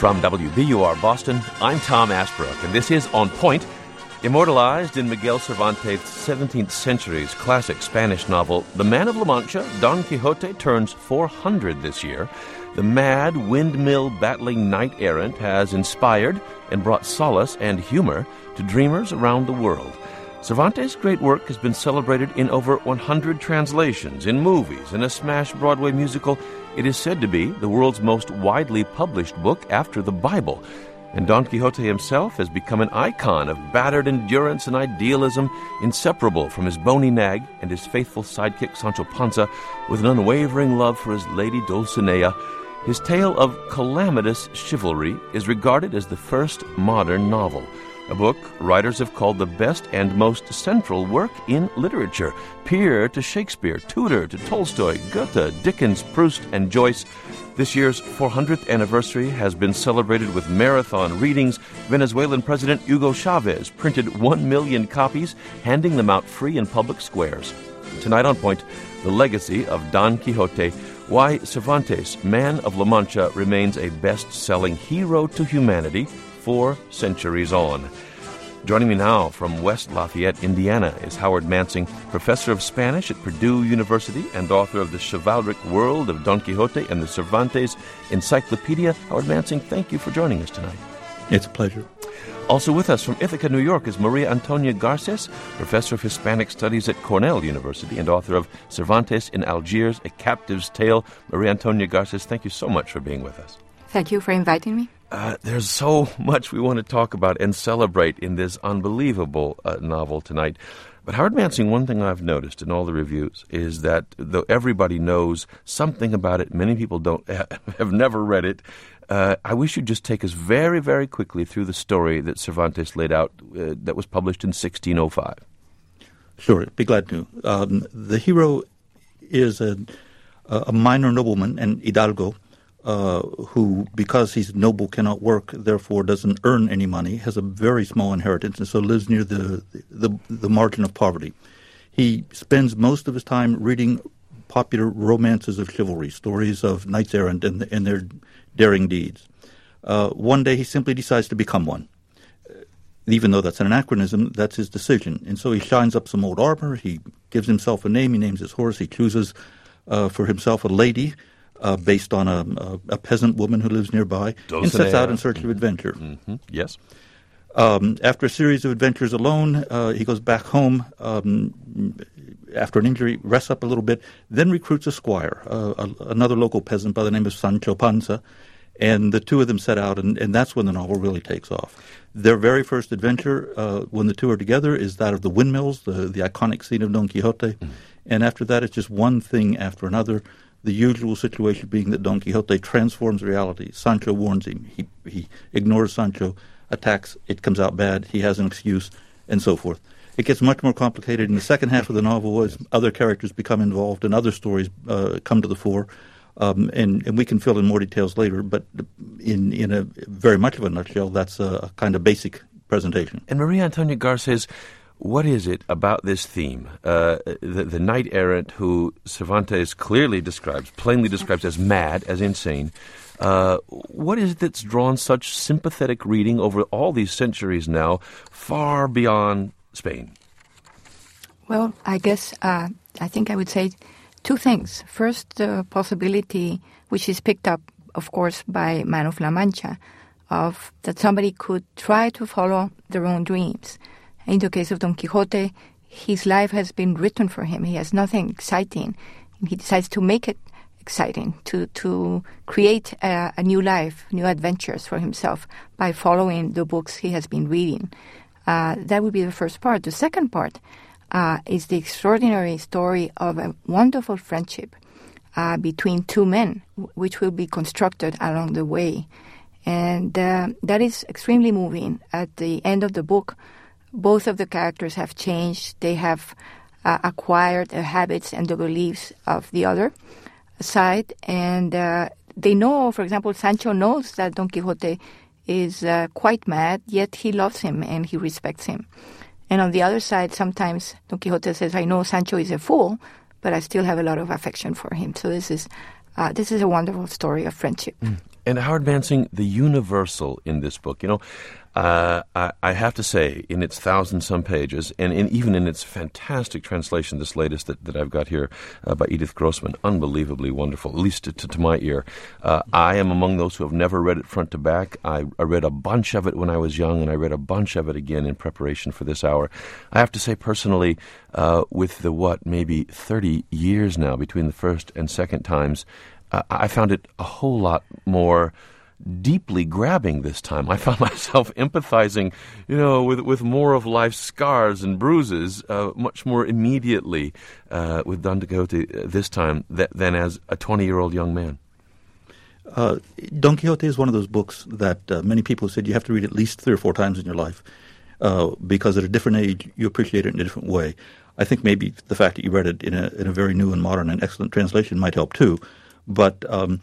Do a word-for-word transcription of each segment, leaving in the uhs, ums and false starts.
From W B U R Boston, I'm Tom Asbrook, and this is On Point, immortalized in Miguel Cervantes' seventeenth century's classic Spanish novel. The man of La Mancha, Don Quixote, turns four hundred this year. The mad, windmill-battling knight-errant has inspired and brought solace and humor to dreamers around the world. Cervantes' great work has been celebrated in over one hundred translations, in movies, in a smash Broadway musical. It is said to be the world's most widely published book after the Bible. And Don Quixote himself has become an icon of battered endurance and idealism, inseparable from his bony nag and his faithful sidekick Sancho Panza, with an unwavering love for his lady Dulcinea. His tale of calamitous chivalry is regarded as the first modern novel, a book writers have called the best and most central work in literature, peer to Shakespeare, tutor to Tolstoy, Goethe, Dickens, Proust, and Joyce. This year's four hundredth anniversary has been celebrated with marathon readings. Venezuelan President Hugo Chavez printed one million copies, handing them out free in public squares. Tonight on Point, the legacy of Don Quixote, why Cervantes, man of La Mancha, remains a best-selling hero to humanity four centuries on. Joining me now from West Lafayette, Indiana, is Howard Mansing, professor of Spanish at Purdue University and author of The Chivalric World of Don Quixote and the Cervantes Encyclopedia. Howard Mansing, thank you for joining us tonight. It's a pleasure. Also with us from Ithaca, New York, is Maria Antonia Garces, professor of Hispanic Studies at Cornell University and author of Cervantes in Algiers, A Captive's Tale. Maria Antonia Garces, thank you so much for being with us. Thank you for inviting me. Uh, there's so much we want to talk about and celebrate in this unbelievable uh, novel tonight. But Howard Mansing, one thing I've noticed in all the reviews is that though everybody knows something about it, many people don't have never read it. Uh, I wish you'd just take us very, very quickly through the story that Cervantes laid out uh, that was published in sixteen oh five. Sure, be glad to. Um, the hero is a, a minor nobleman, an hidalgo, Uh, who, because he's noble, cannot work, therefore doesn't earn any money, has a very small inheritance, and so lives near the, the the margin of poverty. He spends most of his time reading popular romances of chivalry, stories of knights errant and, and their daring deeds. Uh, one day he simply decides to become one. Even though that's an anachronism, that's his decision. And so he shines up some old armor, he gives himself a name, he names his horse, he chooses uh, for himself a lady, Uh, based on a, a, a peasant woman who lives nearby, Dulcinea. And sets out in search of adventure. Mm-hmm. Yes. Um, after a series of adventures alone, uh, he goes back home um, after an injury, rests up a little bit, then recruits a squire, uh, a, another local peasant by the name of Sancho Panza, and the two of them set out, and, and that's when the novel really takes off. Their very first adventure, uh, when the two are together, is that of the windmills, the, the iconic scene of Don Quixote, mm. and after that it's just one thing after another. The usual situation being that Don Quixote transforms reality. Sancho warns him. He he ignores Sancho, attacks. It comes out bad. He has an excuse, and so forth. It gets much more complicated in the second half of the novel as other characters become involved and other stories uh, come to the fore. Um, and, and we can fill in more details later, but in, in a very much of a nutshell, that's a, a kind of basic presentation. And Maria Antonia Garces, what is it about this theme, uh, the, the knight-errant who Cervantes clearly describes, plainly describes as mad, as insane? Uh, what is it that's drawn such sympathetic reading over all these centuries now, far beyond Spain? Well, I guess uh, I think I would say two things. First, the possibility, which is picked up, of course, by Man of La Mancha, of that somebody could try to follow their own dreams. In the case of Don Quixote, his life has been written for him. He has nothing exciting. He decides to make it exciting, to, to create a, a new life, new adventures for himself by following the books he has been reading. Uh, that would be the first part. The second part uh, is the extraordinary story of a wonderful friendship uh, between two men, which will be constructed along the way. And uh, that is extremely moving. At the end of the book, both of the characters have changed. They have uh, acquired the habits and the beliefs of the other side. And uh, they know, for example, Sancho knows that Don Quixote is uh, quite mad, yet he loves him and he respects him. And on the other side, sometimes Don Quixote says, I know Sancho is a fool, but I still have a lot of affection for him. So this is uh, this is a wonderful story of friendship. Mm. And Howard Mansing, the universal in this book, you know, uh, I, I have to say, in its thousand-some pages, and in, even in its fantastic translation, this latest that, that I've got here uh, by Edith Grossman, unbelievably wonderful, at least to, to, to my ear. Uh, I am among those who have never read it front to back. I, I read a bunch of it when I was young, and I read a bunch of it again in preparation for this hour. I have to say, personally, uh, with the, what, maybe thirty years now between the first and second times, uh, I found it a whole lot more deeply grabbing this time. I found myself empathizing, you know, with with more of life's scars and bruises, uh, much more immediately uh, with Don Quixote this time th- than as a twenty-year-old young man. Uh, Don Quixote is one of those books that uh, many people said you have to read at least three or four times in your life uh, because at a different age you appreciate it in a different way. I think maybe the fact that you read it in a in a very new and modern and excellent translation might help too. But um,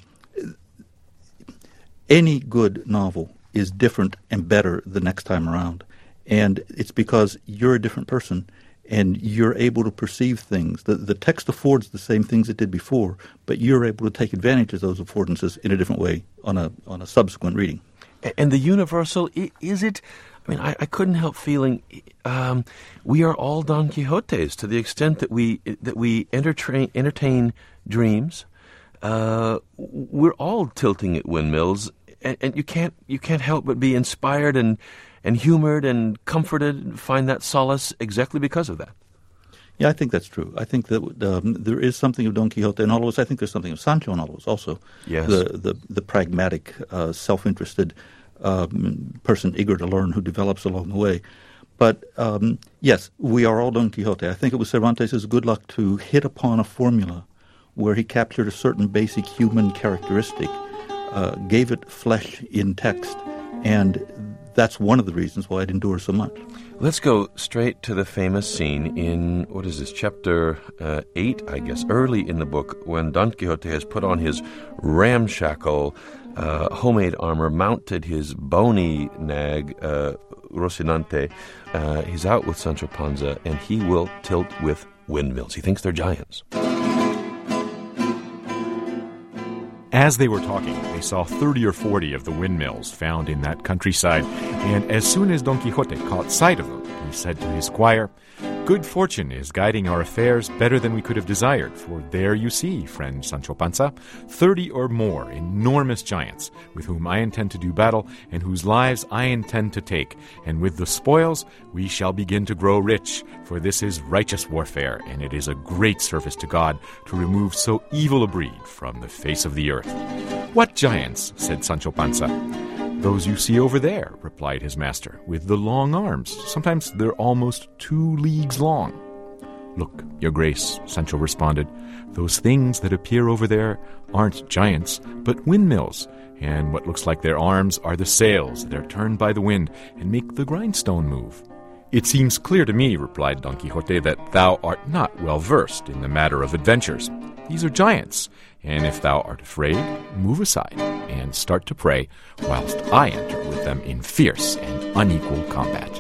any good novel is different and better the next time around. And it's because you're a different person and you're able to perceive things. The, the text affords the same things it did before, but you're able to take advantage of those affordances in a different way on a on a subsequent reading. And the universal, is it... I mean, I, I couldn't help feeling um, we are all Don Quixotes to the extent that we that we entertain, entertain dreams. Uh, we're all tilting at windmills, and, and you can't you can't help but be inspired and and humored and comforted and find that solace exactly because of that. Yeah, I think that's true. I think that um, there is something of Don Quixote in all of us. I think there's something of Sancho in all of us also. Yes. The the, the pragmatic, uh, self-interested um, person eager to learn who develops along the way. But um, yes, we are all Don Quixote. I think it was Cervantes' good luck to hit upon a formula where he captured a certain basic human characteristic, uh, gave it flesh in text, and that's one of the reasons why it endures so much. Let's go straight to the famous scene in, what is this, chapter uh, eight, I guess, early in the book, when Don Quixote has put on his ramshackle uh, homemade armor, mounted his bony nag, uh, Rocinante. Uh, he's out with Sancho Panza, and he will tilt with windmills. He thinks they're giants. As they were talking, they saw thirty or forty of the windmills found in that countryside, and as soon as Don Quixote caught sight of them, he said to his squire, "Good fortune is guiding our affairs better than we could have desired, for there you see, friend Sancho Panza, thirty or more enormous giants, with whom I intend to do battle, and whose lives I intend to take, and with the spoils we shall begin to grow rich, for this is righteous warfare, and it is a great service to God to remove so evil a breed from the face of the earth." "What giants?" said Sancho Panza. "Those you see over there," replied his master, "with the long arms. Sometimes they're almost two leagues long." "Look, your grace," Sancho responded, "those things that appear over there aren't giants, but windmills, and what looks like their arms are the sails that are turned by the wind and make the grindstone move." "It seems clear to me," replied Don Quixote, "that thou art not well versed in the matter of adventures. These are giants, and if thou art afraid, move aside and start to pray, whilst I enter with them in fierce and unequal combat."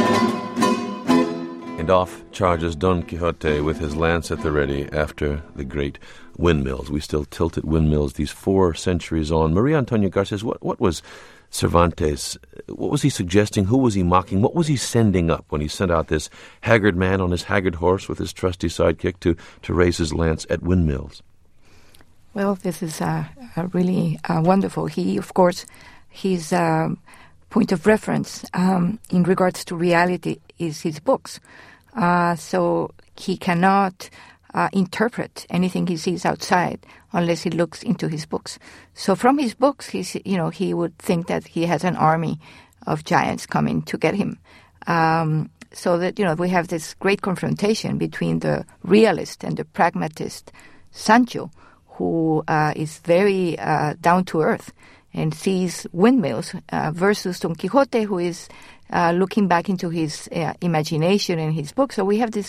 And off charges Don Quixote with his lance at the ready after the great windmills. We still tilt at windmills these four centuries on. Maria Antonia Garces, what, what was Cervantes, what was he suggesting? Who was he mocking? What was he sending up when he sent out this haggard man on his haggard horse with his trusty sidekick to, to raise his lance at windmills? Well, this is uh, uh, really uh, wonderful. He, of course, his uh, point of reference um, in regards to reality is his books. Uh, so he cannot uh, interpret anything he sees outside unless he looks into his books. So from his books, he's, you know, he would think that he has an army of giants coming to get him. Um, so that, you know, we have this great confrontation between the realist and the pragmatist Sancho, who uh, is very uh, down to earth and sees windmills, uh, versus Don Quixote, who is uh, looking back into his uh, imagination and his book. So we have this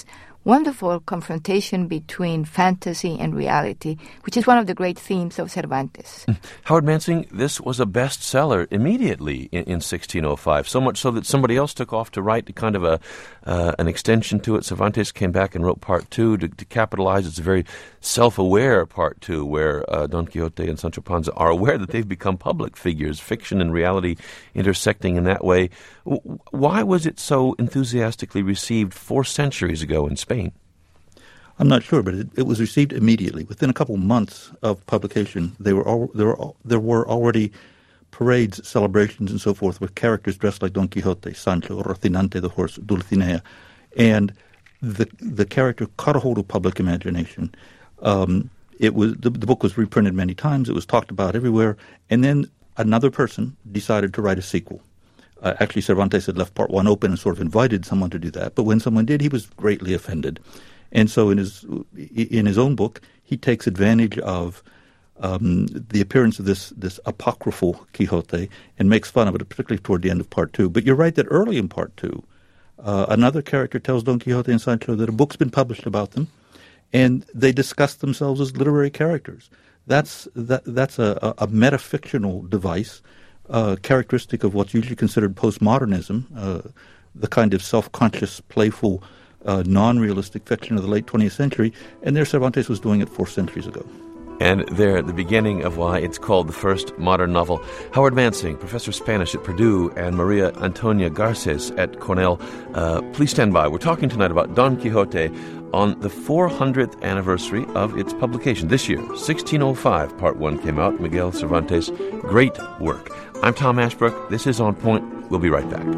wonderful confrontation between fantasy and reality, which is one of the great themes of Cervantes. Howard Mansing, this was a bestseller immediately in, in sixteen oh five, so much so that somebody else took off to write kind of a uh, an extension to it. Cervantes came back and wrote part two to, to capitalize. It's a very self-aware part two, where uh, Don Quixote and Sancho Panza are aware that they've become public figures, fiction and reality intersecting in that way. W- why was it so enthusiastically received four centuries ago in Spain? I'm not sure, but it, it was received immediately. Within a couple months of publication, they were all, there, were, there were already parades, celebrations, and so forth with characters dressed like Don Quixote, Sancho, Rocinante, the horse, Dulcinea. And the the character caught a hold of public imagination. Um, it was the, the book was reprinted many times. It was talked about everywhere. And then another person decided to write a sequel. Uh, actually, Cervantes had left part one open and sort of invited someone to do that. But when someone did, he was greatly offended. And so in his in his own book, he takes advantage of um, the appearance of this this apocryphal Quixote and makes fun of it, particularly toward the end of part two. But you're right that early in part two, uh, another character tells Don Quixote and Sancho that a book's been published about them, and they discuss themselves as literary characters. That's that that's a, a, a metafictional device, uh, characteristic of what's usually considered postmodernism, uh, the kind of self-conscious, playful, Uh, non-realistic fiction of the late twentieth century, and there Cervantes was doing it four centuries ago. And there, at the beginning of why it's called the first modern novel. Howard Mansing, professor of Spanish at Purdue, and Maria Antonia Garces at Cornell. Uh, please stand by. We're talking tonight about Don Quixote on the four hundredth anniversary of its publication. This year, sixteen oh five, part one came out. Miguel Cervantes, great work. I'm Tom Ashbrook. This is On Point. We'll be right back.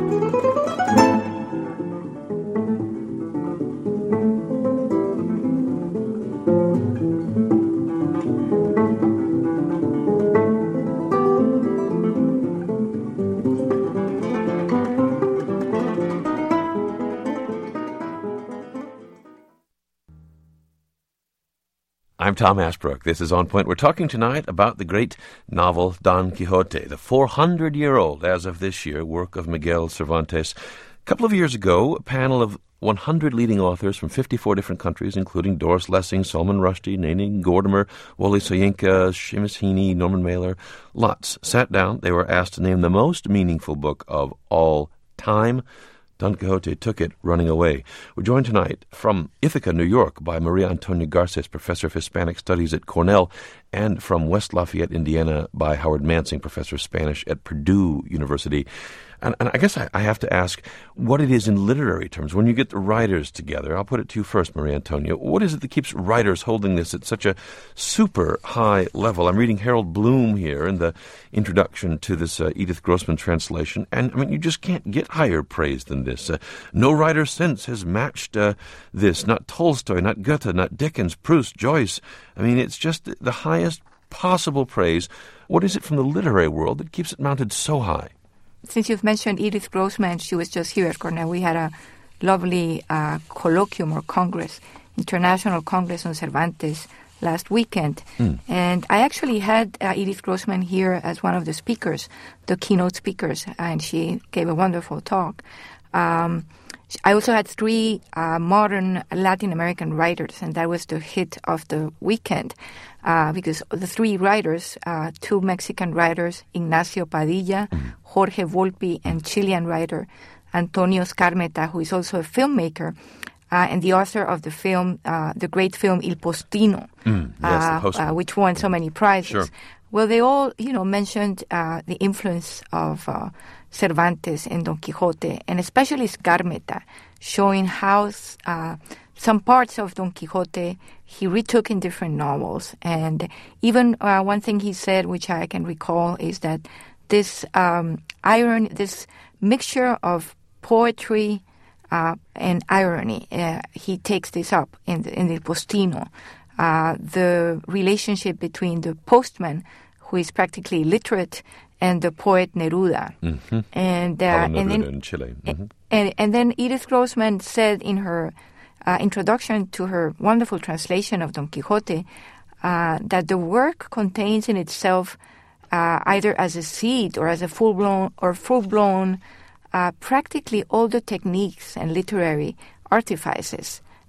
I'm Tom Ashbrook. This is On Point. We're talking tonight about the great novel Don Quixote, the four hundred year old, as of this year, work of Miguel Cervantes. A couple of years ago, a panel of one hundred leading authors from fifty-four different countries, including Doris Lessing, Salman Rushdie, Nene Gordimer, Wole Soyinka, Seamus Heaney, Norman Mailer, lots, sat down. They were asked to name the most meaningful book of all time. Don Quixote took it running away. We're joined tonight from Ithaca, New York, by Maria Antonia Garces, professor of Hispanic Studies at Cornell, and from West Lafayette, Indiana, by Howard Mansing, professor of Spanish at Purdue University. And, and I guess I, I have to ask what it is in literary terms. When you get the writers together, I'll put it to you first, Maria Antonia, what is it that keeps writers holding this at such a super high level? I'm reading Harold Bloom here in the introduction to this uh, Edith Grossman translation, and I mean, you just can't get higher praise than this. Uh, no writer since has matched uh, this. Not Tolstoy, not Goethe, not Dickens, Proust, Joyce. I mean, it's just the highest possible praise. What is it from the literary world that keeps it mounted so high? Since you've mentioned Edith Grossman, she was just here at Cornell. We had a lovely uh, colloquium or congress, International Congress on Cervantes, last weekend. Mm. And I actually had uh, Edith Grossman here as one of the speakers, the keynote speakers, and she gave a wonderful talk. Um, I also had three uh, modern Latin American writers, and that was the hit of the weekend, uh, because the three writers, uh, two Mexican writers, Ignacio Padilla, mm-hmm. Jorge Volpi, and Chilean writer Antonio Scarmeta, who is also a filmmaker, uh, and the author of the film, uh, the great film Il Postino, mm, yes, uh, uh, which won so many prizes. Sure. Well, they all, you know, mentioned uh, the influence of uh, Cervantes and Don Quixote, and especially Scarmeta, showing how uh, some parts of Don Quixote he retook in different novels. And even uh, one thing he said, which I can recall, is that this um, irony, this mixture of poetry uh, and irony, uh, he takes this up in the, in the Postino. Uh, the relationship between the postman, who is practically illiterate, and the poet Neruda. Mm-hmm. And, uh, and then in Chile. Mm-hmm. and, and then Edith Grossman said in her uh, introduction to her wonderful translation of Don Quixote uh, that the work contains in itself uh, either as a seed or as a full-blown or full-blown uh, practically all the techniques and literary artifices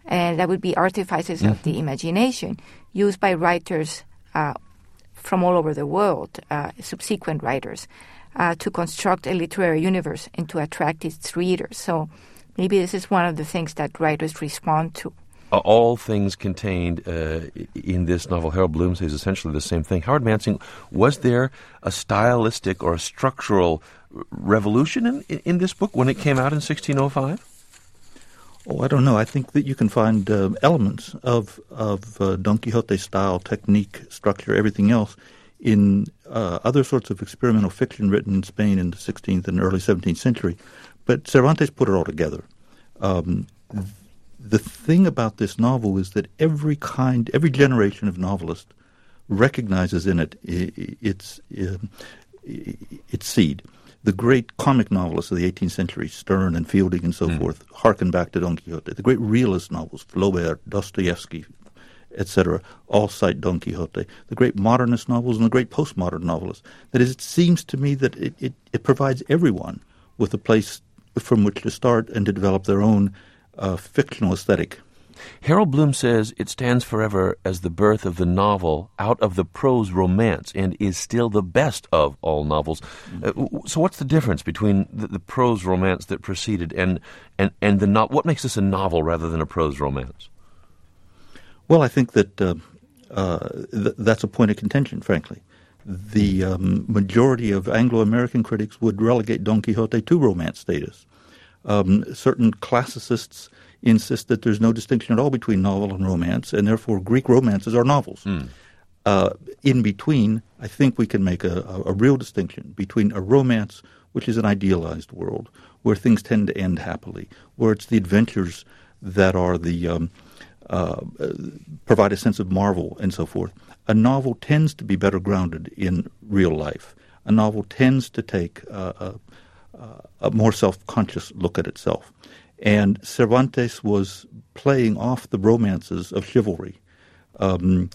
And that would be artifices mm-hmm. of the imagination used by writers uh, from all over the world, uh, subsequent writers, uh, to construct a literary universe and to attract its readers. So maybe this is one of the things that writers respond to. All things contained uh, in this novel, Harold Bloom says essentially the same thing. Howard Mansing, was there a stylistic or a structural revolution in, in this book when it came out in sixteen oh five? Oh, I don't know. I think that you can find uh, elements of of uh, Don Quixote style, technique, structure, everything else in uh, other sorts of experimental fiction written in Spain in the sixteenth and early seventeenth century. But Cervantes put it all together. Um, the thing about this novel is that every kind, every generation of novelist recognizes in it its its seed. The great comic novelists of the eighteenth century, Sterne and Fielding and so mm. forth, harken back to Don Quixote. The great realist novels, Flaubert, Dostoevsky, et cetera, all cite Don Quixote. The great modernist novels and the great postmodern novelists. That is, it seems to me that it, it, it provides everyone with a place from which to start and to develop their own uh, fictional aesthetic. Harold Bloom says it stands forever as the birth of the novel out of the prose romance and is still the best of all novels. Mm-hmm. Uh, so what's the difference between the, the prose romance that preceded and, and, and the no- what makes this a novel rather than a prose romance? Well, I think that uh, uh, th- that's a point of contention, frankly. The um, majority of Anglo-American critics would relegate Don Quixote to romance status. Um, certain classicists insist that there's no distinction at all between novel and romance, and therefore Greek romances are novels. Mm. Uh, in between, I think we can make a, a, a real distinction between a romance, which is an idealized world, where things tend to end happily, where it's the adventures that are the um, uh, provide a sense of marvel and so forth. A novel tends to be better grounded in real life. A novel tends to take uh, a, a more self-conscious look at itself. And Cervantes was playing off the romances of chivalry. Um,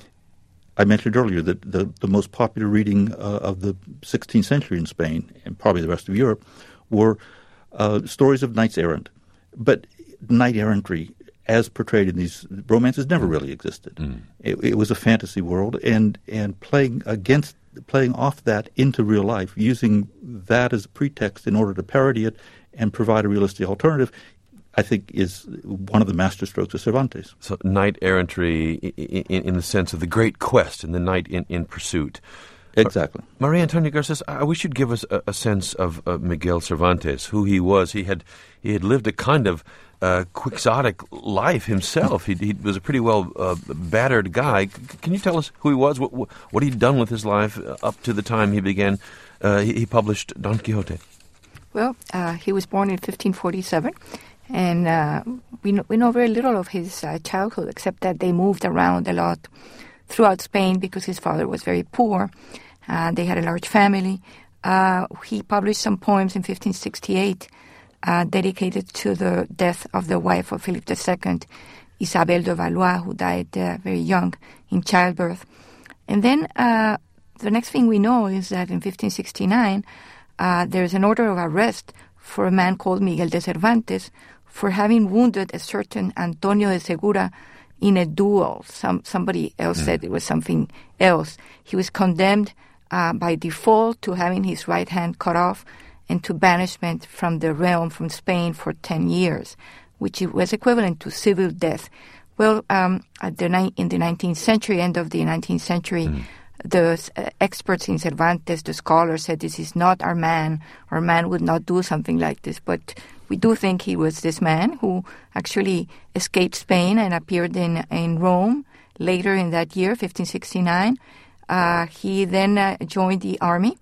I mentioned earlier that the, the most popular reading uh, of the sixteenth century in Spain, and probably the rest of Europe, were uh, stories of knights errant. But knight-errantry, as portrayed in these romances, never really existed. Mm. It, it was a fantasy world, and, and playing against playing off that into real life, using that as a pretext in order to parody it and provide a realistic alternative, I think is one of the masterstrokes of Cervantes. So knight-errantry in, in, in the sense of the great quest and the knight in, in pursuit. Exactly. Maria Antonia Garces, I wish you'd give us a, a sense of uh, Miguel Cervantes, who he was. He had he had lived a kind of uh, quixotic life himself. He, he was a pretty well uh, battered guy. C- can you tell us who he was, what, what he'd done with his life up to the time he began, uh, he, he published Don Quixote? Well, uh, he was born in fifteen forty-seven. And uh, we, know, we know very little of his uh, childhood, except that they moved around a lot throughout Spain because his father was very poor. Uh, they had a large family. Uh, he published some poems in fifteen sixty-eight uh, dedicated to the death of the wife of Philip the Second, Isabel de Valois, who died uh, very young in childbirth. And then uh, the next thing we know is that in fifteen sixty-nine, uh, there's an order of arrest for a man called Miguel de Cervantes for having wounded a certain Antonio de Segura in a duel. Some Somebody else mm. said it was something else. He was condemned uh, by default to having his right hand cut off and to banishment from the realm, from Spain, for ten years, which was equivalent to civil death. Well, um, at the ni- in the nineteenth century, end of the nineteenth century, mm. the uh, experts in Cervantes, the scholars, said this is not our man. Our man would not do something like this. But we do think he was this man who actually escaped Spain and appeared in, in Rome later in that year, fifteen sixty-nine. Uh, he then uh, joined the army.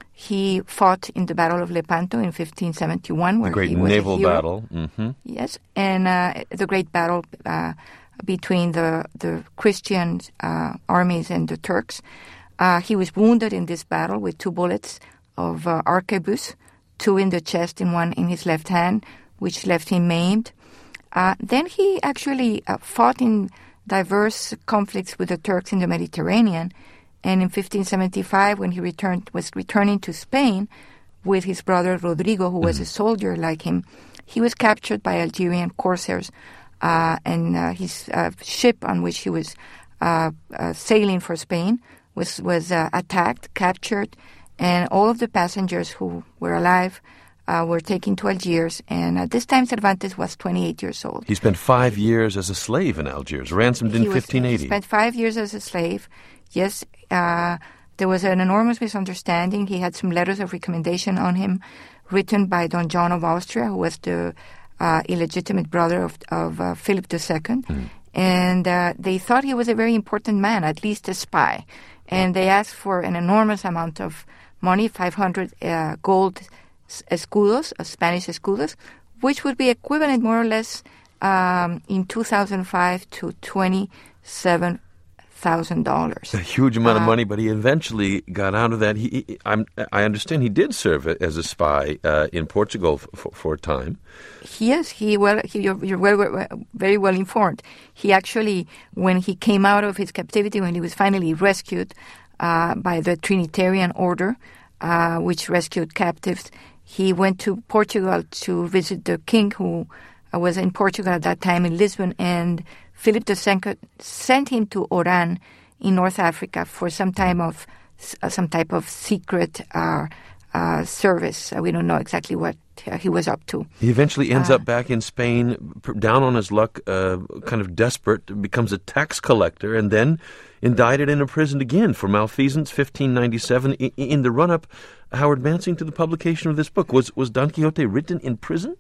He fought in the Battle of Lepanto in fifteen seventy-one. Where the great he was naval a hero. battle. Mm-hmm. Yes, and uh, the great battle uh, between the, the Christian uh, armies and the Turks. Uh, he was wounded in this battle with two bullets of uh, arquebus, two in the chest and one in his left hand, which left him maimed. Uh, then he actually uh, fought in diverse conflicts with the Turks in the Mediterranean. And in fifteen seventy-five, when he returned, was returning to Spain with his brother Rodrigo, who was mm-hmm. a soldier like him, he was captured by Algerian corsairs uh, and uh, his uh, ship on which he was uh, uh, sailing for Spain was was uh, attacked, captured, and all of the passengers who were alive uh, were taken to Algiers. And at this time, Cervantes was twenty-eight years old. He spent five years as a slave in Algiers, ransomed in he was, fifteen eighty. He spent five years as a slave. Yes, uh, there was an enormous misunderstanding. He had some letters of recommendation on him written by Don John of Austria, who was the uh, illegitimate brother of, of uh, Philip the Second. Mm. And uh, they thought he was a very important man, at least a spy. And they asked for an enormous amount of money, five hundred uh, gold escudos, uh, Spanish escudos, which would be equivalent more or less um, in two thousand five to twenty-seven thousand dollars. A huge amount of uh, money, but he eventually got out of that. He, he, I'm, I understand he did serve as a spy uh, in Portugal for, for a time. Yes, he well, he, you're, you're well, very well informed. He actually, when he came out of his captivity, when he was finally rescued uh, by the Trinitarian Order, uh, which rescued captives, he went to Portugal to visit the king, who uh, was in Portugal at that time in Lisbon, and Philip the Second sent him to Oran in North Africa for some time of uh, some type of secret uh, uh, service. Uh, we don't know exactly what uh, he was up to. He eventually ends uh, up back in Spain, down on his luck, uh, kind of desperate, becomes a tax collector, and then indicted and imprisoned again for malfeasance, fifteen ninety-seven. In, in the run-up, Howard Mansing, to the publication of this book, was, was Don Quixote written in prison?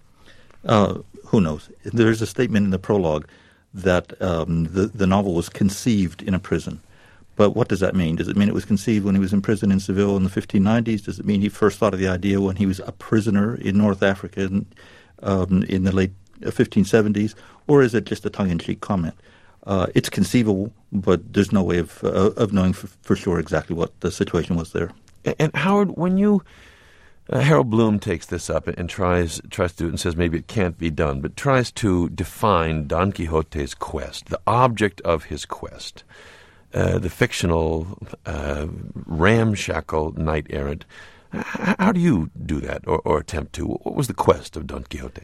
Uh, who knows? There's a statement in the prologue that um, the, the novel was conceived in a prison. But what does that mean? Does it mean it was conceived when he was in prison in Seville in the fifteen nineties? Does it mean he first thought of the idea when he was a prisoner in North Africa in, um, in the late fifteen seventies? Or is it just a tongue-in-cheek comment? Uh, it's conceivable, but there's no way of, uh, of knowing for, for sure exactly what the situation was there. And, and Howard, when you... Uh, Harold Bloom takes this up and, and tries tries to do it and says maybe it can't be done, but tries to define Don Quixote's quest, the object of his quest, uh, the fictional, uh, ramshackle knight-errant. H- how do you do that or, or attempt to? What was the quest of Don Quixote?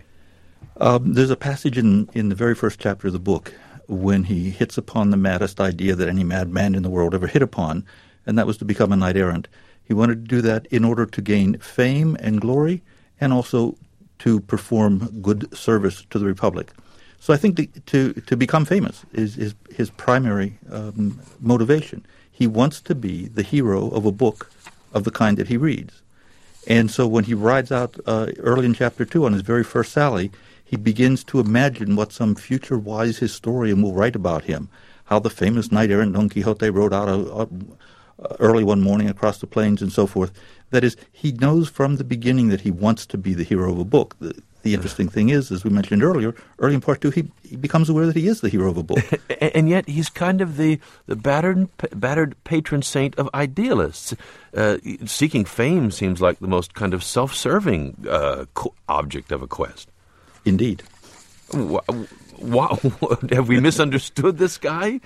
Um, there's a passage in, in the very first chapter of the book when he hits upon the maddest idea that any madman in the world ever hit upon, and that was to become a knight-errant. He wanted to do that in order to gain fame and glory and also to perform good service to the Republic. So I think to to, to become famous is, is his primary um, motivation. He wants to be the hero of a book of the kind that he reads. And so when he rides out uh, early in chapter two on his very first sally, he begins to imagine what some future wise historian will write about him, how the famous knight-errant Don Quixote rode out a, a early one morning across the plains and so forth. That is, he knows from the beginning that he wants to be the hero of a book. The, the interesting thing is, as we mentioned earlier, early in part two, he, he becomes aware that he is the hero of a book. And yet he's kind of the, the battered battered patron saint of idealists. Uh, seeking fame seems like the most kind of self-serving uh, co- object of a quest. Indeed. Wow. Wow. Have we misunderstood this guy?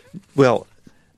Well,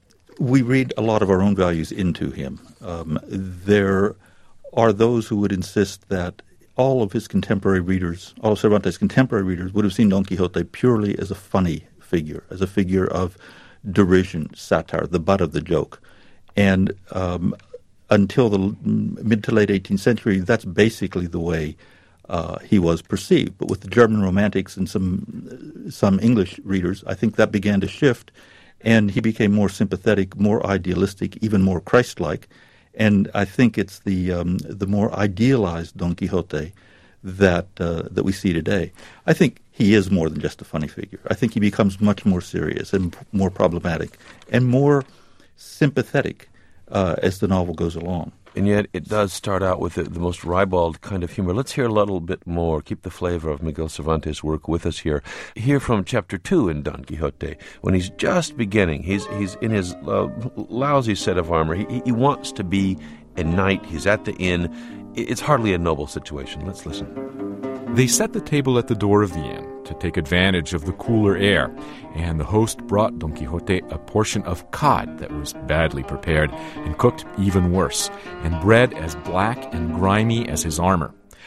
we read a lot of our own values into him. Um, there are those who would insist that all of his contemporary readers, all of Cervantes' contemporary readers, would have seen Don Quixote purely as a funny figure, as a figure of derision, satire, the butt of the joke. And um, until the mid to late eighteenth century, that's basically the way uh, he was perceived. But with the German Romantics and some some English readers, I think that began to shift. And he became more sympathetic, more idealistic, even more Christ-like. And I think it's the um, the more idealized Don Quixote that uh, that we see today. I think he is more than just a funny figure. I think he becomes much more serious and more problematic and more sympathetic uh, as the novel goes along. And yet it does start out with the, the most ribald kind of humor. Let's hear a little bit more. Keep the flavor of Miguel Cervantes' work with us here. Hear from chapter two in Don Quixote, when he's just beginning. He's he's in his uh, lousy set of armor. He, he wants to be a knight. He's at the inn. It's hardly a noble situation. Let's listen. They set the table at the door of the inn to take advantage of the cooler air, and the host brought Don Quixote a portion of cod that was badly prepared and cooked even worse, and bread as black and grimy as his armor.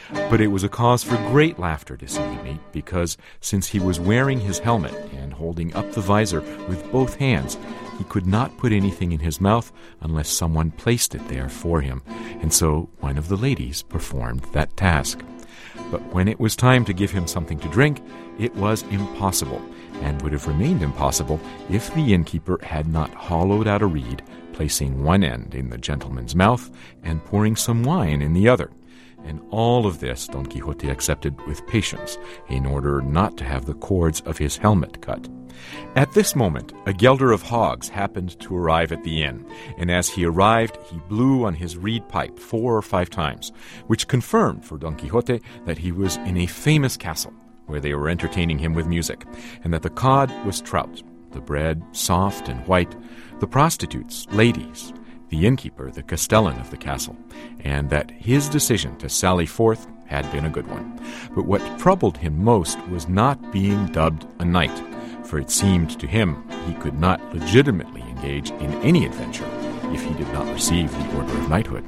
But it was a cause for great laughter to see him eat, because since he was wearing his helmet and holding up the visor with both hands, he could not put anything in his mouth unless someone placed it there for him, and so one of the ladies performed that task. But when it was time to give him something to drink, it was impossible, and would have remained impossible if the innkeeper had not hollowed out a reed, placing one end in the gentleman's mouth and pouring some wine in the other. And all of this Don Quixote accepted with patience, in order not to have the cords of his helmet cut. At this moment, a gelder of hogs happened to arrive at the inn, and as he arrived, he blew on his reed pipe four or five times, which confirmed for Don Quixote that he was in a famous castle, where they were entertaining him with music, and that the cod was trout, the bread soft and white, the prostitutes ladies, the innkeeper the castellan of the castle, and that his decision to sally forth had been a good one. But what troubled him most was not being dubbed a knight, for it seemed to him he could not legitimately engage in any adventure if he did not receive the order of knighthood.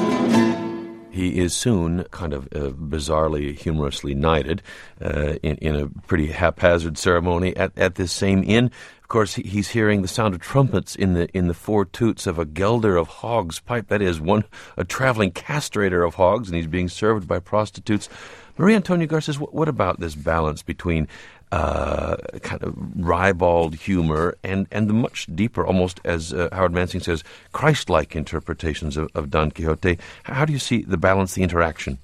He is soon kind of uh, bizarrely, humorously knighted uh, in, in a pretty haphazard ceremony at, at this same inn. Of course, he, he's hearing the sound of trumpets in the in the four toots of a gelder of hogs' pipe. That is, one a traveling castrator of hogs, and he's being served by prostitutes. Maria Antonia Garces, what, what about this balance between uh, kind of ribald humor and, and the much deeper, almost as uh, Howard Mansing says, Christ-like interpretations of, of Don Quixote? How do you see the balance, the interaction?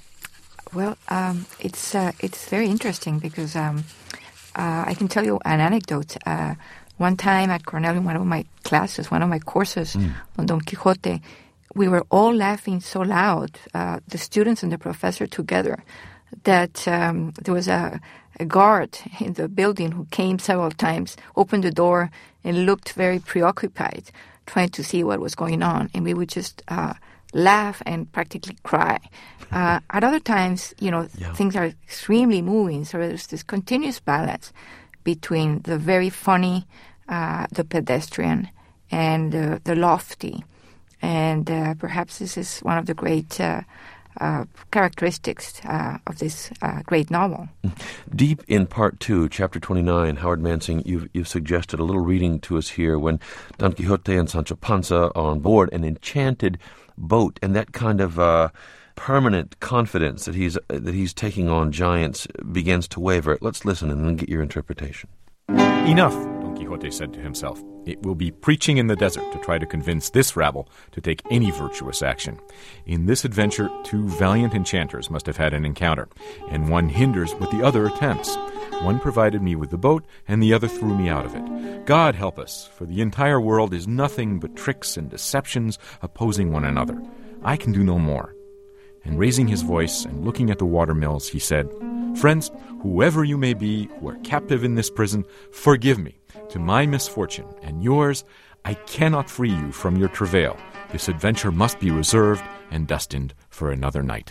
Well, um, it's uh, it's very interesting because um, uh, I can tell you an anecdote. Uh, one time at Cornell, in one of my classes, one of my courses mm. on Don Quixote, we were all laughing so loud, uh, the students and the professor together, that um, there was a, a guard in the building who came several times, opened the door, and looked very preoccupied, trying to see what was going on. And we would just uh, laugh and practically cry. Uh, at other times, you know, yeah. things are extremely moving, so there's this continuous balance between the very funny, uh, the pedestrian, and uh, the lofty. And uh, perhaps this is one of the great uh, uh, characteristics uh, of this uh, great novel. Deep in part two, chapter twenty-nine, Howard Mansing, you've, you've suggested a little reading to us here when Don Quixote and Sancho Panza are on board an enchanted boat, and that kind of uh, permanent confidence that he's that he's taking on giants begins to waver. Let's listen and then get your interpretation. Enough, Don Quixote said to himself. It will be preaching in the desert to try to convince this rabble to take any virtuous action. In this adventure, two valiant enchanters must have had an encounter, and one hinders what the other attempts. One provided me with the boat, and the other threw me out of it. God help us, for the entire world is nothing but tricks and deceptions opposing one another. I can do no more. And raising his voice and looking at the watermills, he said, Friends, whoever you may be who are captive in this prison, forgive me. To my misfortune and yours, I cannot free you from your travail. This adventure must be reserved and destined for another night.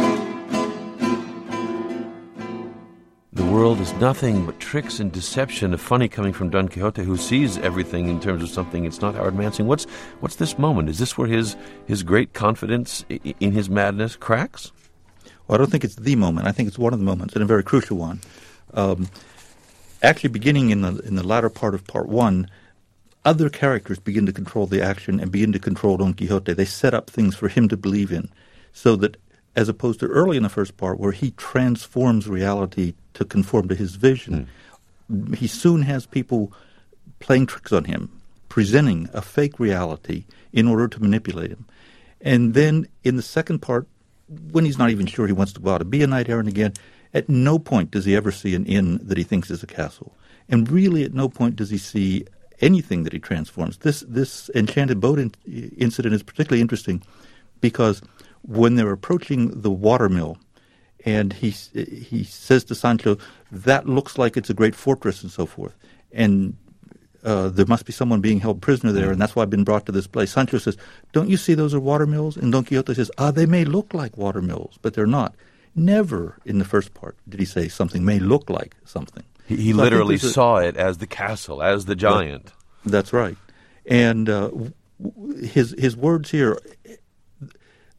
The world is nothing but tricks and deception. A funny coming from Don Quixote, who sees everything in terms of something it's not. Howard Mansing, what's what's this moment? Is this where his his great confidence in his madness cracks? Well, I don't think it's the moment. I think it's one of the moments, and a very crucial one. Um, actually, beginning in the in the latter part of part one, other characters begin to control the action and begin to control Don Quixote. They set up things for him to believe in, so that as opposed to early in the first part where he transforms reality to conform to his vision, mm. he soon has people playing tricks on him, presenting a fake reality in order to manipulate him. And then in the second part, when he's not even sure he wants to go out and be a knight errant again, at no point does he ever see an inn that he thinks is a castle. And really at no point does he see anything that he transforms. This this enchanted boat in, incident is particularly interesting because when they're approaching the watermill, and he he says to Sancho, that looks like it's a great fortress and so forth, and uh, there must be someone being held prisoner there, and that's why I've been brought to this place. Sancho says, don't you see those are watermills? And Don Quixote says, ah, they may look like watermills, but they're not. Never in the first part did he say something may look like something. He, he so literally a, saw it as the castle, as the giant. That, that's right. And uh, his his words here,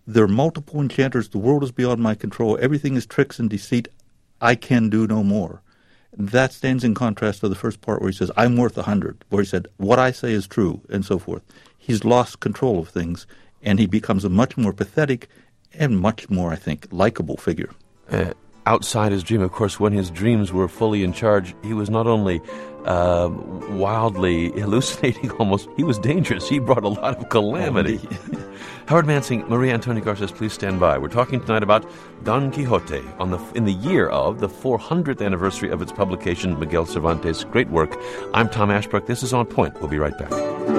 There are multiple enchanters. The world is beyond my control. Everything is tricks and deceit. I can do no more. That stands in contrast to the first part where he says, I'm worth a hundred, where he said, what I say is true, and so forth. He's lost control of things, and he becomes a much more pathetic and much more, I think, likable figure. Uh, outside his dream, of course, when his dreams were fully in charge, he was not only uh, wildly hallucinating almost, he was dangerous. He brought a lot of calamity. Howard Mansing, Maria Antonia Garces, please stand by. We're talking tonight about Don Quixote on the in the year of the four hundredth anniversary of its publication, Miguel Cervantes' great work. I'm Tom Ashbrook. This is On Point. We'll be right back.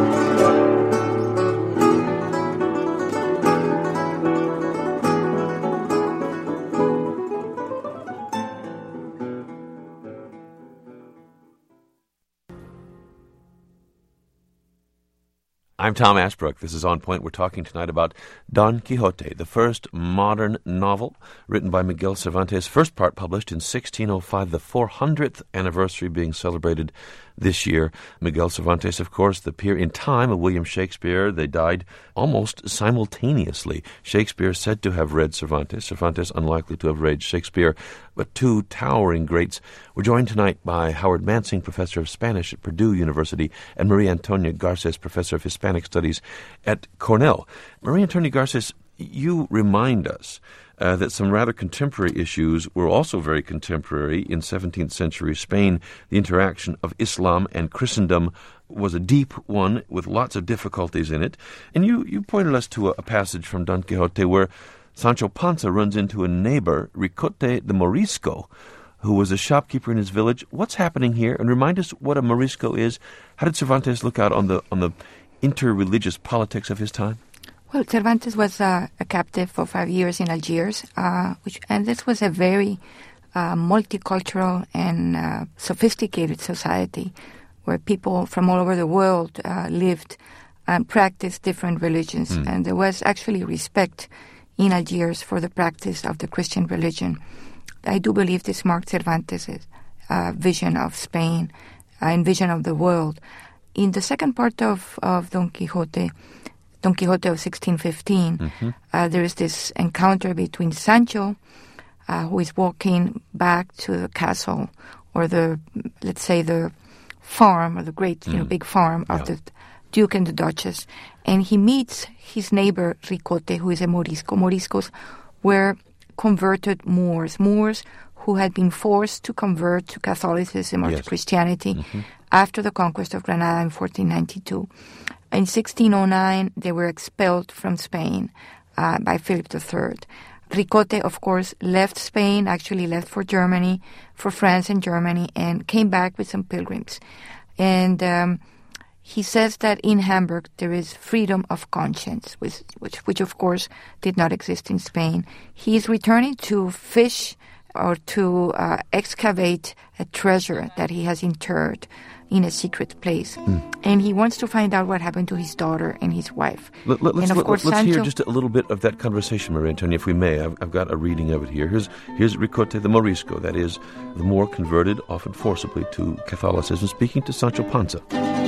I'm Tom Ashbrook. This is On Point. We're talking tonight about Don Quixote, the first modern novel written by Miguel Cervantes, first part published in sixteen oh five, the four hundredth anniversary being celebrated this year. Miguel Cervantes, of course, the peer in time of William Shakespeare. They died almost simultaneously. Shakespeare said to have read Cervantes, Cervantes unlikely to have read Shakespeare, but two towering greats. We're joined tonight by Howard Mansing, professor of Spanish at Purdue University, and Maria Antonia Garces, professor of Hispanic Studies at Cornell. Maria Antonia Garces, you remind us uh, that some rather contemporary issues were also very contemporary in seventeenth century Spain. The interaction of Islam and Christendom was a deep one with lots of difficulties in it. And you, you pointed us to a, a passage from Don Quixote where Sancho Panza runs into a neighbor, Ricote the Morisco, who was a shopkeeper in his village. What's happening here? And remind us what a Morisco is. How did Cervantes look out on the on the interreligious politics of his time? Well, Cervantes was uh, a captive for five years in Algiers, uh, which and this was a very uh, multicultural and uh, sophisticated society where people from all over the world uh, lived and practiced different religions. Mm. And there was actually respect in Algiers for the practice of the Christian religion. I do believe this marked Cervantes' uh, vision of Spain uh, and vision of the world. In the second part of, of Don Quixote, Don Quixote of sixteen fifteen, mm-hmm. uh, there is this encounter between Sancho, uh, who is walking back to the castle, or the, let's say, the farm, or the great, mm. you know, big farm yeah. of the Duke and the Duchess, and he meets his neighbor Ricote, who is a Morisco. Moriscos were converted Moors, Moors who had been forced to convert to Catholicism or yes. to Christianity mm-hmm. after the conquest of Granada in fourteen ninety-two. In sixteen oh nine, they were expelled from Spain uh, by Philip the Third. Ricote, of course, left Spain, actually left for Germany, for France and Germany, and came back with some pilgrims. And um, he says that in Hamburg there is freedom of conscience, which, which, which of course did not exist in Spain. He is returning to fish or to uh, excavate a treasure that he has interred in a secret place. Mm. And he wants to find out what happened to his daughter and his wife. Let, let, let's and of let, course, let's Sancho, hear just a little bit of that conversation, Maria Antonia, if we may. I've, I've got a reading of it here. Here's, here's Ricote the Morisco, that is, the Moor converted, often forcibly, to Catholicism, speaking to Sancho Panza.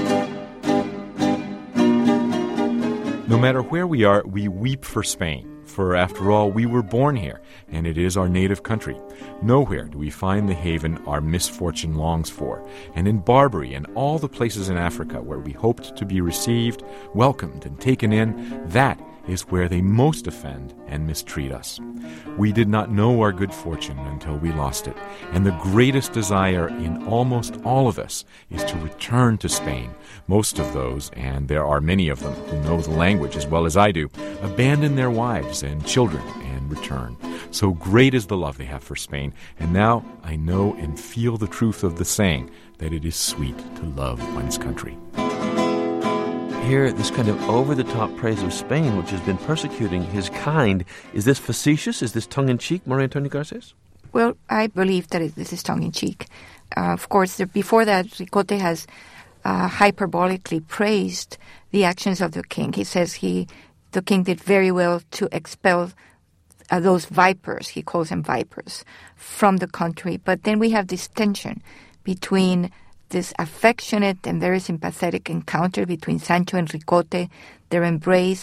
No matter where we are, we weep for Spain. For after all, we were born here, and it is our native country. Nowhere do we find the haven our misfortune longs for. And in Barbary and all the places in Africa where we hoped to be received, welcomed, and taken in, that is where they most offend and mistreat us. We did not know our good fortune until we lost it, and the greatest desire in almost all of us is to return to Spain. Most of those, and there are many of them who know the language as well as I do, abandon their wives and children and return. So great is the love they have for Spain, and now I know and feel the truth of the saying that it is sweet to love one's country. Here, this kind of over-the-top praise of Spain, which has been persecuting his kind, is this facetious? Is this tongue-in-cheek, Maria Antonia Garces? Well, I believe that it, this is tongue-in-cheek. Uh, of course, there, before that, Ricote has uh, hyperbolically praised the actions of the king. He says he, the king did very well to expel uh, those vipers, he calls them vipers, from the country. But then we have this tension between this affectionate and very sympathetic encounter between Sancho and Ricote, their embrace,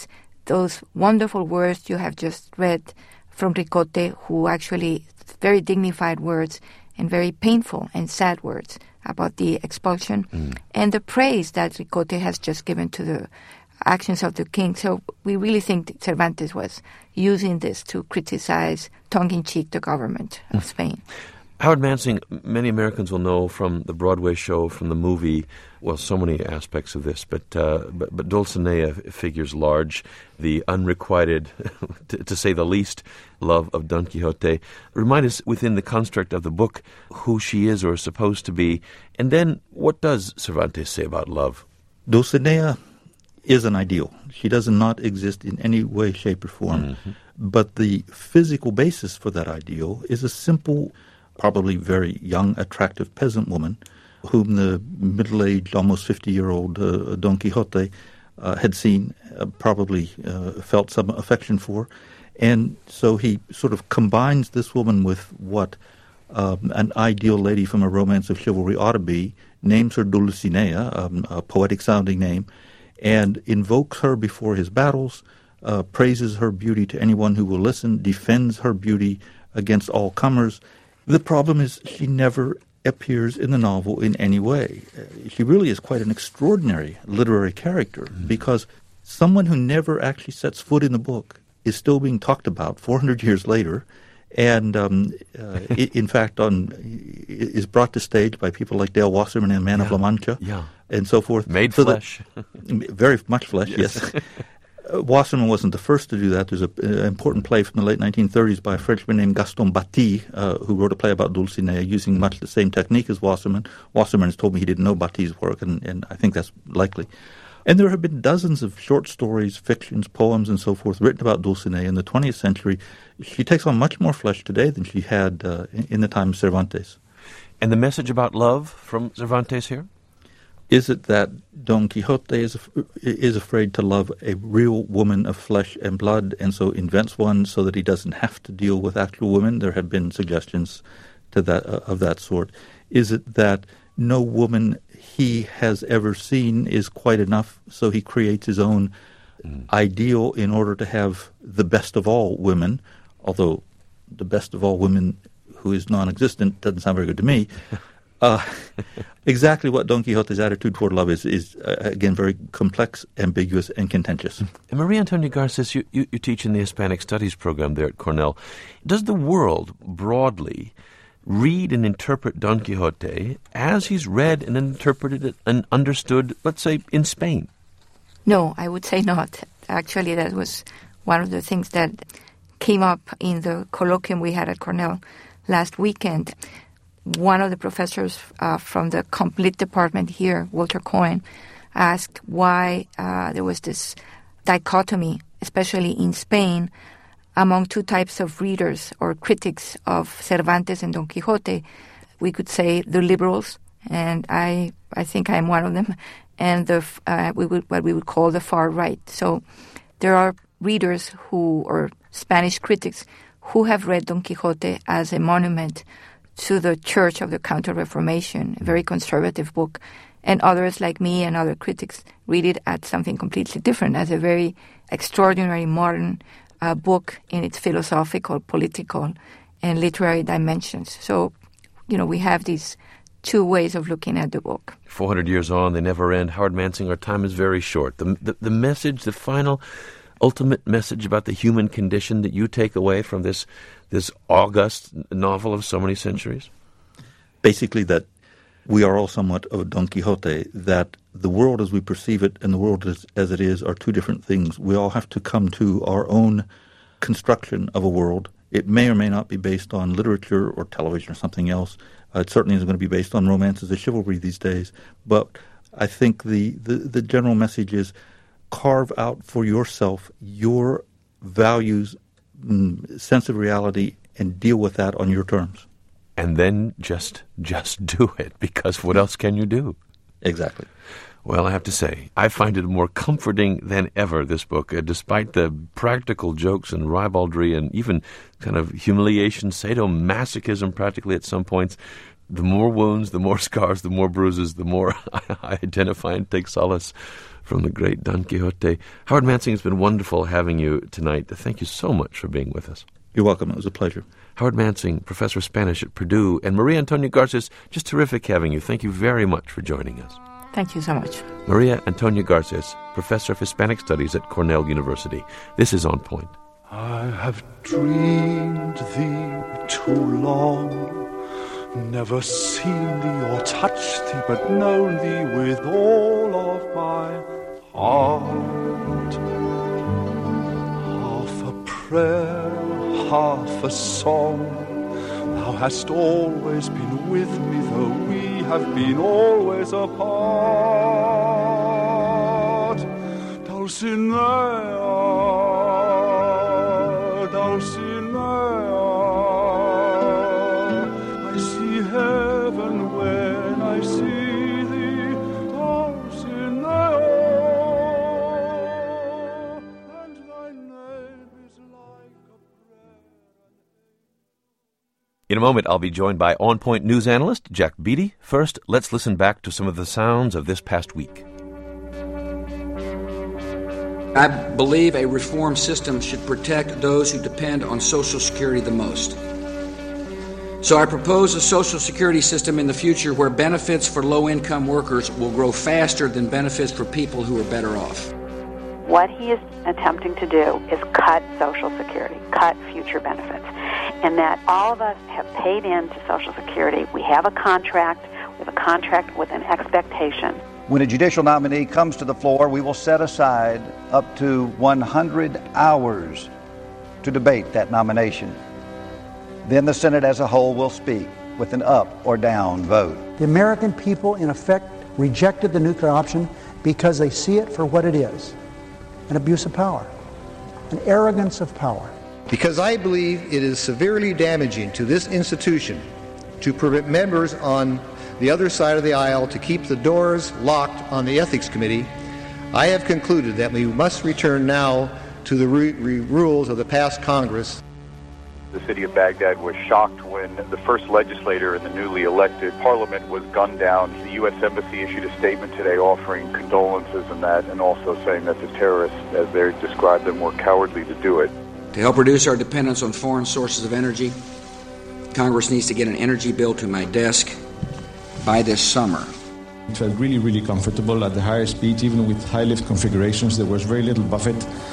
those wonderful words you have just read from Ricote, who actually very dignified words and very painful and sad words about the expulsion, mm. and the praise that Ricote has just given to the actions of the king. So we really think Cervantes was using this to criticize tongue-in-cheek the government of Spain. Howard Mansing, many Americans will know from the Broadway show, from the movie, well, so many aspects of this, but uh, but, but Dulcinea figures large, the unrequited, to, to say the least, love of Don Quixote. Remind us, within the construct of the book, who she is or is supposed to be, and then what does Cervantes say about love? Dulcinea is an ideal. She does not exist in any way, shape, or form. Mm-hmm. But the physical basis for that ideal is a simple, probably very young, attractive peasant woman whom the middle-aged, almost fifty-year-old uh, Don Quixote uh, had seen, uh, probably uh, felt some affection for. And so he sort of combines this woman with what um, an ideal lady from a romance of chivalry ought to be, names her Dulcinea, um, a poetic-sounding name, and invokes her before his battles, uh, praises her beauty to anyone who will listen, defends her beauty against all comers. The problem is she never appears in the novel in any way. Uh, she really is quite an extraordinary literary character mm. because someone who never actually sets foot in the book is still being talked about four hundred years later, and um, uh, in fact on is brought to stage by people like Dale Wasserman in Man yeah. of La Mancha, yeah. and so forth. Made so flesh. That, very much flesh, yes. yes. uh, Wasserman wasn't the first to do that. There's an uh, important play from the late nineteen thirties by a Frenchman named Gaston Batti, uh, who wrote a play about Dulcinea using much the same technique as Wasserman. Wasserman has told me he didn't know Batti's work, and, and I think that's likely. And there have been dozens of short stories, fictions, poems, and so forth written about Dulcinea in the twentieth century. She takes on much more flesh today than she had uh, in, in the time of Cervantes. And the message about love from Cervantes here? Is it that Don Quixote is is afraid to love a real woman of flesh and blood, and so invents one so that he doesn't have to deal with actual women? There have been suggestions to that uh, of that sort. Is it that no woman he has ever seen is quite enough, so he creates his own mm. ideal in order to have the best of all women, although the best of all women who is non-existent doesn't sound very good to me. Uh, exactly what Don Quixote's attitude toward love is, is uh, again, very complex, ambiguous, and contentious. And Maria Antonia Garces, you, you, you teach in the Hispanic Studies program there at Cornell. Does the world broadly read and interpret Don Quixote as he's read and interpreted and understood, let's say, in Spain? No, I would say not. Actually, that was one of the things that came up in the colloquium we had at Cornell last weekend. One of the professors uh, from the complete department here, Walter Cohen, asked why uh, there was this dichotomy, especially in Spain, among two types of readers or critics of Cervantes and Don Quixote. We could say the liberals, and I I think I'm one of them, and the uh, we would what we would call the far right. So there are readers who, or Spanish critics, who have read Don Quixote as a monument to the Church of the Counter-Reformation, a very conservative book, and others like me and other critics read it as something completely different, as a very extraordinary modern uh, book in its philosophical, political, and literary dimensions. So, you know, we have these two ways of looking at the book. four hundred years on, they never end. Howard Mansing, our time is very short. The, the, the message, the final, ultimate message about the human condition that you take away from this this august novel of so many centuries? Basically that we are all somewhat of a Don Quixote, that the world as we perceive it and the world as, as it is are two different things. We all have to come to our own construction of a world. It may or may not be based on literature or television or something else. Uh, it certainly isn't going to be based on romances of chivalry these days. But I think the, the, the general message is carve out for yourself your values, mm, sense of reality, and deal with that on your terms. And then just just do it, because what else can you do? Exactly. Well, I have to say, I find it more comforting than ever, this book, uh, despite the practical jokes and ribaldry and even kind of humiliation, sadomasochism practically at some points. the more wounds, the more scars, the more bruises, the more I identify and take solace from the great Don Quixote. Howard Mansing, it's been wonderful having you tonight. Thank you so much for being with us. You're welcome. It was a pleasure. Howard Mansing, Professor of Spanish at Purdue, and Maria Antonia Garces, just terrific having you. Thank you very much for joining us. Thank you so much. Maria Antonia Garces, Professor of Hispanic Studies at Cornell University. This is On Point. I have dreamed thee too long, never seen thee or touched thee, but known thee with all of my heart. Half a prayer, half a song, thou hast always been with me, though we have been always apart. Dulcinea, Dulcinea, I see heaven when I see thee, Dulcinea, and thy name is like a prayer. In a moment, I'll be joined by On Point news analyst Jack Beatty. First, let's listen back to some of the sounds of this past week. I believe a reform system should protect those who depend on Social Security the most. So I propose a Social Security system in the future where benefits for low-income workers will grow faster than benefits for people who are better off. What he is attempting to do is cut Social Security, cut future benefits, and that all of us have paid into Social Security. We have a contract, we have a contract with an expectation. When a judicial nominee comes to the floor, we will set aside up to one hundred hours to debate that nomination. Then the Senate as a whole will speak with an up or down vote. The American people, in effect, rejected the nuclear option because they see it for what it is, an abuse of power, an arrogance of power. Because I believe it is severely damaging to this institution to permit members on the other side of the aisle to keep the doors locked on the Ethics Committee, I have concluded that we must return now to the re- re- rules of the past Congress. The city of Baghdad was shocked when the first legislator in the newly elected parliament was gunned down. The U S Embassy issued a statement today offering condolences and that, and also saying that the terrorists, as they described them, were cowardly to do it. To help reduce our dependence on foreign sources of energy, Congress needs to get an energy bill to my desk by this summer. It felt really, really comfortable at the higher speed, even with high lift configurations. There was very little buffet.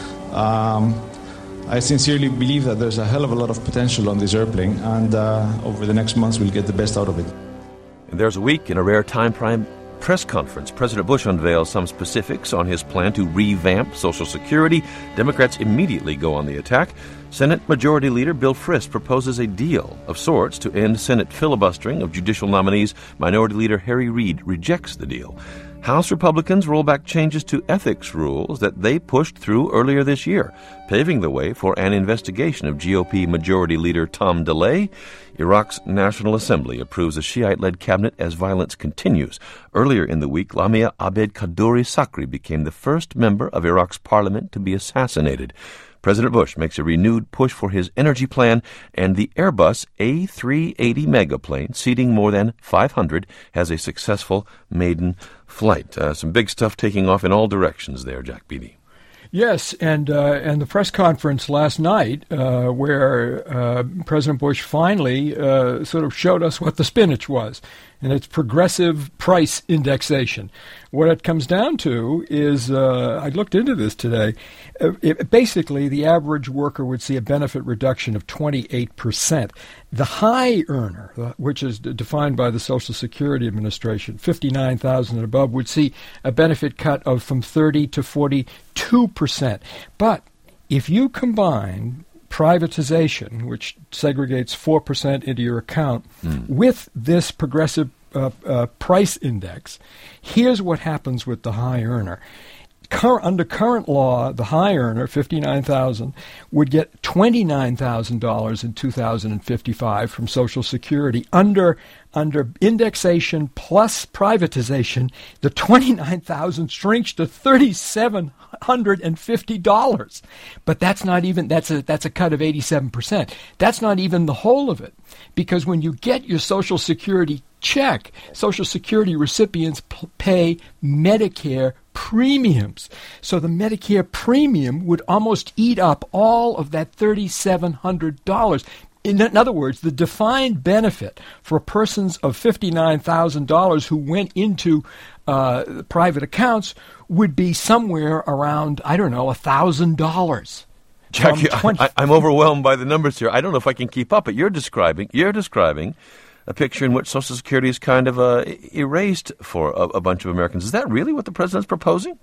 Um, I sincerely believe that there's a hell of a lot of potential on this airplane, and uh, over the next months we'll get the best out of it. And there's a week in a rare time prime press conference. President Bush unveils some specifics on his plan to revamp Social Security. Democrats immediately go on the attack. Senate Majority Leader Bill Frist proposes a deal of sorts to end Senate filibustering of judicial nominees. Minority Leader Harry Reid rejects the deal. House Republicans roll back changes to ethics rules that they pushed through earlier this year, paving the way for an investigation of G O P Majority Leader Tom DeLay. Iraq's National Assembly approves a Shiite-led cabinet as violence continues. Earlier in the week, Lamia Abed Kaddouri Sakri became the first member of Iraq's parliament to be assassinated. President Bush makes a renewed push for his energy plan, and the Airbus A three eighty megaplane, seating more than five hundred, has a successful maiden flight. Uh, some big stuff taking off in all directions there, Jack Beatty. Yes, and uh, and the press conference last night, uh, where uh, President Bush finally uh, sort of showed us what the spinach was, and it's progressive price indexation. What it comes down to is, uh, I looked into this today, uh, it, basically the average worker would see a benefit reduction of twenty-eight percent. The high earner, which is defined by the Social Security Administration, fifty-nine thousand dollars and above, would see a benefit cut of from thirty to forty-two percent. But if you combine privatization, which segregates four percent into your account, mm. with this progressive uh, uh, price index, here's what happens with the high earner. cur- under current law, the high earner, fifty-nine thousand dollars, would get twenty-nine thousand dollars in two thousand fifty-five from Social Security. Under under indexation plus privatization, the twenty-nine thousand dollars shrinks to three thousand seven hundred fifty dollars. But that's not even that's a that's a cut of eighty-seven percent. That's not even the whole of it, because when you get your Social Security check, Social Security recipients p- pay Medicare premiums. So the Medicare premium would almost eat up all of that three thousand seven hundred dollars. In, in other words, the defined benefit for persons of fifty-nine thousand dollars who went into uh, private accounts would be somewhere around, I don't know, one thousand dollars. Jackie, I, I'm overwhelmed by the numbers here. I don't know if I can keep up, but you're describing, you're describing a picture in which Social Security is kind of uh, erased for a, a bunch of Americans. Is that really what the president's proposing?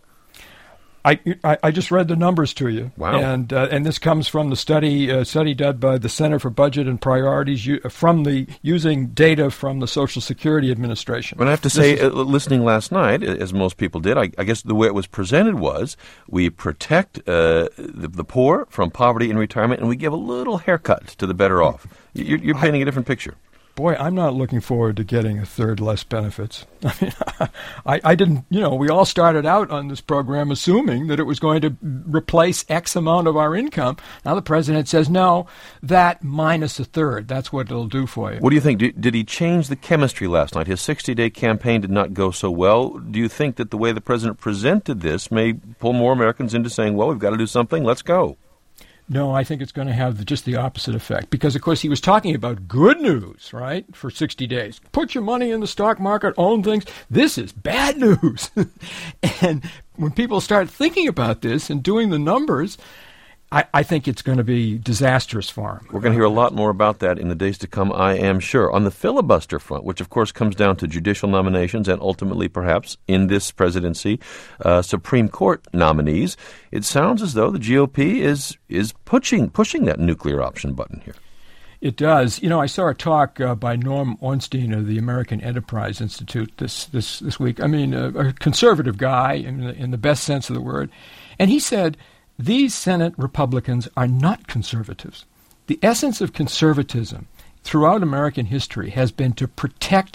I, I, I just read the numbers to you. Wow. And uh, and this comes from the study uh, study done by the Center for Budget and Priorities u- from the using data from the Social Security Administration. And I have to say, is, uh, listening last night, as most people did, I, I guess the way it was presented was we protect uh, the, the poor from poverty in retirement, and we give a little haircut to the better off. You're, you're painting a different picture. Boy, I'm not looking forward to getting a third less benefits. I mean, I, I didn't, you know, we all started out on this program assuming that it was going to replace X amount of our income. Now the president says, no, that minus a third. That's what it'll do for you. What do you think? Did, did he change the chemistry last night? His sixty-day campaign did not go so well. Do you think that the way the president presented this may pull more Americans into saying, well, we've got to do something, let's go? No, I think it's going to have the, just the opposite effect, because, of course, he was talking about good news, right, for sixty days. Put your money in the stock market, own things. This is bad news. And when people start thinking about this and doing the numbers, I, I think it's going to be disastrous for him. We're going to hear a lot more about that in the days to come, I am sure. On the filibuster front, which, of course, comes down to judicial nominations and ultimately, perhaps, in this presidency, uh, Supreme Court nominees, it sounds as though the G O P is is pushing pushing that nuclear option button here. It does. You know, I saw a talk uh, by Norm Ornstein of the American Enterprise Institute this this, this week. I mean, a, a conservative guy in the, in the best sense of the word. And he said, these Senate Republicans are not conservatives. The essence of conservatism throughout American history has been to protect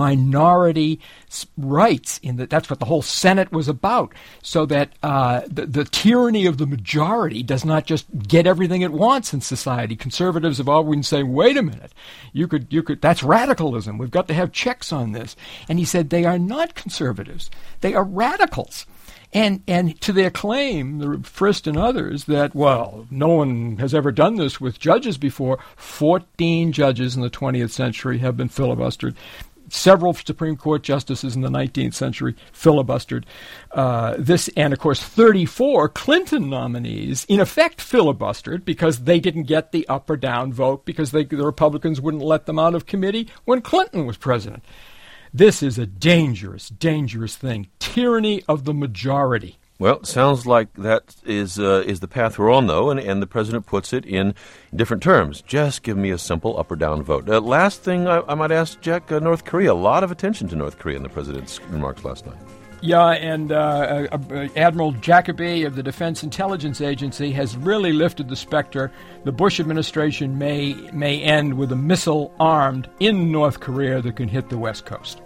minority rights. In the, that's what the whole Senate was about, so that uh, the, the tyranny of the majority does not just get everything it wants in society. Conservatives have always been saying, wait a minute, you could, you could, that's radicalism. We've got to have checks on this. And he said they are not conservatives. They are radicals. And and to their claim, the Frist and others, that, well, no one has ever done this with judges before. fourteen judges in the twentieth century have been filibustered. Several Supreme Court justices in the nineteenth century filibustered. Uh, this, and of course, thirty-four Clinton nominees, in effect, filibustered because they didn't get the up or down vote because they, the Republicans wouldn't let them out of committee when Clinton was president. This is a dangerous, dangerous thing. Tyranny of the majority. Well, sounds like that is uh, is the path we're on, though, and, and the president puts it in different terms. Just give me a simple up or down vote. Uh, last thing I, I might ask, Jack, uh, North Korea. A lot of attention to North Korea in the president's remarks last night. Yeah, and uh, uh, Admiral Jacoby of the Defense Intelligence Agency has really lifted the specter. The Bush administration may may end with a missile armed in North Korea that can hit the West Coast.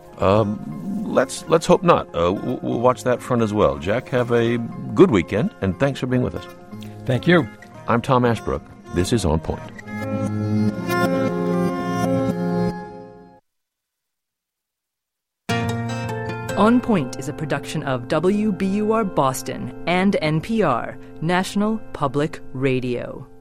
Um, let's let's hope not. Uh, we'll, we'll watch that front as well. Jack, have a good weekend, and thanks for being with us. Thank you. I'm Tom Ashbrook. This is On Point. On Point is a production of W B U R Boston and N P R, National Public Radio.